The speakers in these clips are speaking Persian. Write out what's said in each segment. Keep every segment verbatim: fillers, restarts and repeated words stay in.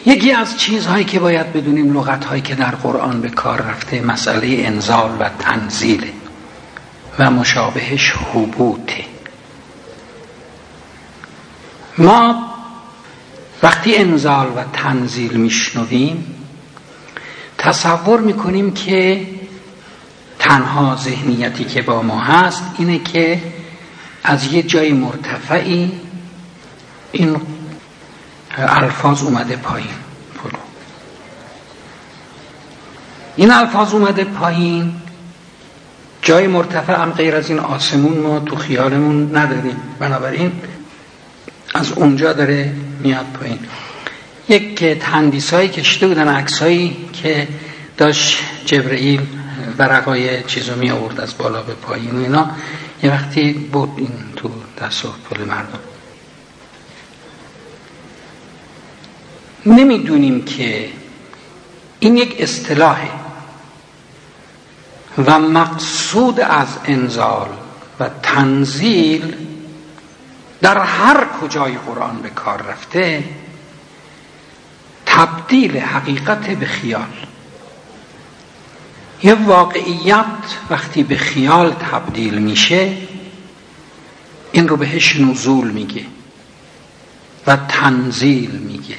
یکی از چیزهایی که باید بدونیم، لغت‌هایی که در قرآن به کار رفته، مسئله انزال و تنزیل و مشابهش هبوطه. ما وقتی انزال و تنزیل میشنویم تصور میکنیم که تنها ذهنیتی که با ما هست اینه که از یه جای مرتفعی این الفاظ اومده پایین. این الفاظ اومده پایین، جای مرتفع هم غیر از این آسمون ما تو خیالمون نداریم، بنابراین از اونجا داره میاد پایین. یک تندیسایی کشیده بودن عکسایی که داشت جبرئیل ورقای چیزو می آورد از بالا به پایین و اینا، یه وقتی بود این تو دست و پل مردم. نمیدونیم که این یک اصطلاحه و مقصود از انزال و تنزیل در هر کجای قرآن به کار رفته تبدیل حقیقت به خیال. یه واقعیت وقتی به خیال تبدیل میشه این رو بهش نزول میگه و تنزیل میگه.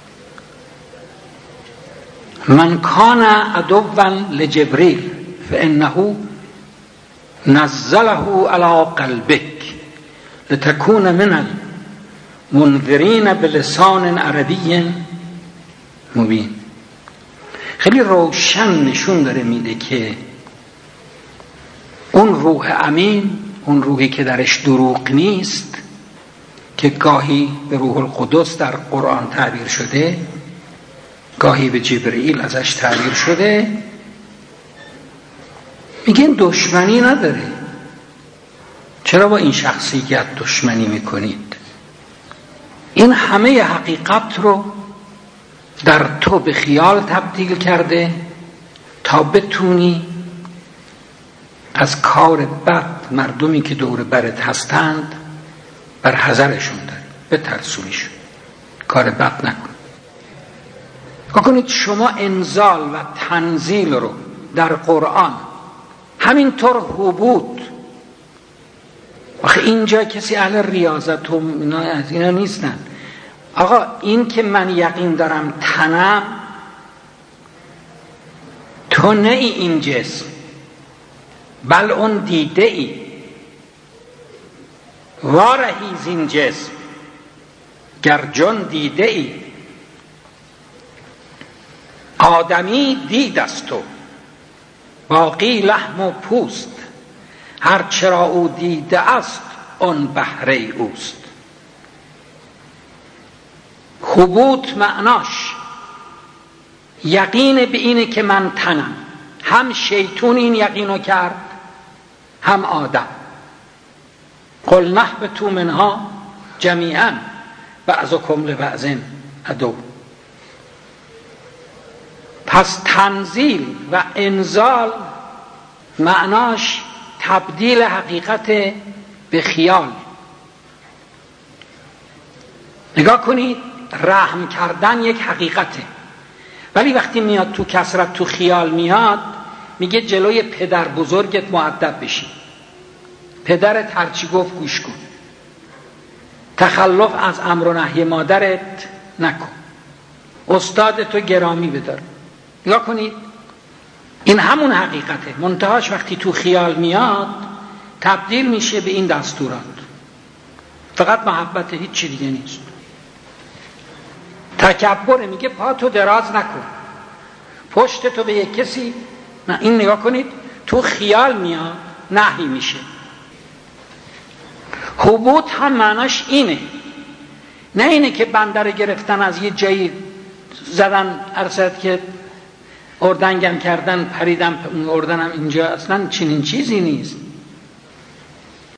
من کان عدوا لجبریل فانه نزله علی قلبک لتكون من المنذرین بلسان عربی مبین. خیلی روشن نشون داره میده که اون روح امین، اون روحی که درش دروغ نیست، که گاهی به روح القدس در قرآن تعبیر شده، گاهی به جبرئیل ازش تعبیر شده، میگن دشمنی نداره. چرا با این شخصیت دشمنی میکنید؟ این همه حقیقت رو در تو به خیال تبدیل کرده تا بتونی از کار بد مردمی که دور برت هستند بر حذرشون داری، بترسونیشون، کار بد نکن. کنید شما انزال و تنزیل رو در قرآن همینطور هبوط، آخه اینجا کسی اهل ریاضت و اینا از اینا نیستن. آقا این که من یقین دارم تنم، تو نه ای این جسم، بل اون دیده ای وارهی زین جسم گر جان دیده ای. آدمی دید است تو باقی لحم و پوست، هر چرا او دیده است اون بهره اوست. هبوط معناش یقین به اینه که من تنم. هم شیطون این یقینو کرد، هم آدم. قل نهبطوا منها جمیعا بعضکم لبعض عدو. پس تنزیل و انزال معناش تبدیل حقیقت به خیال. نگاه کنید، رحم کردن یک حقیقته، ولی وقتی میاد تو کثرت، تو خیال میاد، میگه جلوی پدر بزرگت مؤدب بشی، پدرت هرچی گفت گوش کن، تخلف از امر و نهی مادرت نکن، استادتو گرامی بدار. نگاه کنید، این همون حقیقته، منتهاش وقتی تو خیال میاد تبدیل میشه به این دستورات. فقط محبت، هیچ چی دیگه نیست. تکبر، میگه پاتو دراز نکن، پشتتو به یک کسی نه. این نگاه کنید، تو خیال میاد نهی میشه. هبوط هم معناش اینه، نه اینه که بنده رو گرفتن از یه جایی زدن ارسد که اردنگم کردن پریدم اردنم اینجا، اصلا چنین چیزی نیست.